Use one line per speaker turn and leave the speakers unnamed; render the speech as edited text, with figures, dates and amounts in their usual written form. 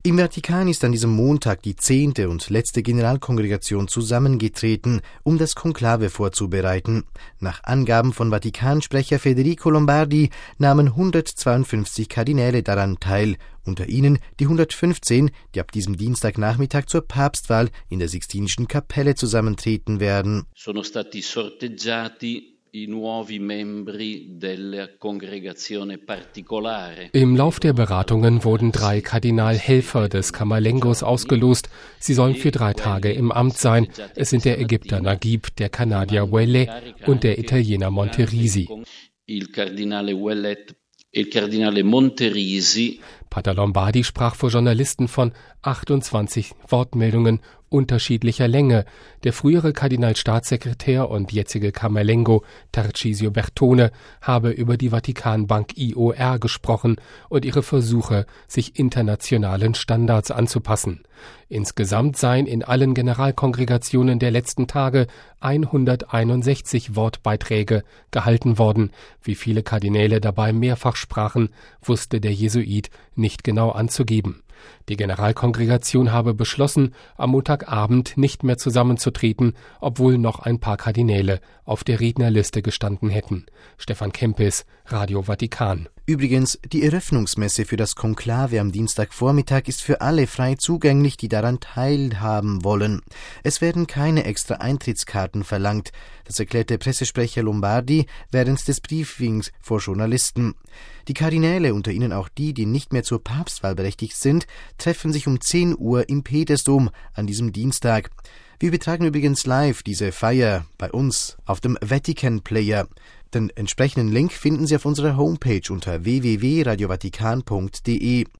Im Vatikan ist an diesem Montag die 10. und letzte Generalkongregation zusammengetreten, um das Konklave vorzubereiten. Nach Angaben von Vatikansprecher Federico Lombardi nahmen 152 Kardinäle daran teil, unter ihnen die 115, die ab diesem Dienstagnachmittag zur Papstwahl in der Sixtinischen Kapelle zusammentreten werden.
Sono stati sorteggiati i nuovi membri della congregazione particolare.
Im Lauf der Beratungen wurden 3 Kardinalhelfer des Camerlengos ausgelost. Sie sollen für 3 Tage im Amt sein. Es sind der Ägypter Naguib, der Kanadier Ouellet und der Italiener Monterisi.
Il Cardinale Ouellet e il Cardinale Monterisi.
Pater Lombardi sprach vor Journalisten von 28 Wortmeldungen unterschiedlicher Länge. Der frühere Kardinalstaatssekretär und jetzige Camerlengo Tarcisio Bertone habe über die Vatikanbank IOR gesprochen und ihre Versuche, sich internationalen Standards anzupassen. Insgesamt seien in allen Generalkongregationen der letzten Tage 161 Wortbeiträge gehalten worden. Wie viele Kardinäle dabei mehrfach sprachen, wusste der Jesuit nicht genau anzugeben. Die Generalkongregation habe beschlossen, am Montagabend nicht mehr zusammenzutreten, obwohl noch ein paar Kardinäle auf der Rednerliste gestanden hätten. Stefan Kempis, Radio Vatikan.
Übrigens, die Eröffnungsmesse für das Konklave am Dienstagvormittag ist für alle frei zugänglich, die daran teilhaben wollen. Es werden keine extra Eintrittskarten verlangt. Das erklärte Pressesprecher Lombardi während des Briefings vor Journalisten. Die Kardinäle, unter ihnen auch die nicht mehr zur Papstwahl berechtigt sind, treffen sich um 10 Uhr im Petersdom an diesem Dienstag. Wir übertragen übrigens live diese Feier bei uns auf dem Vatican Player. Den entsprechenden Link finden Sie auf unserer Homepage unter www.radiovatikan.de.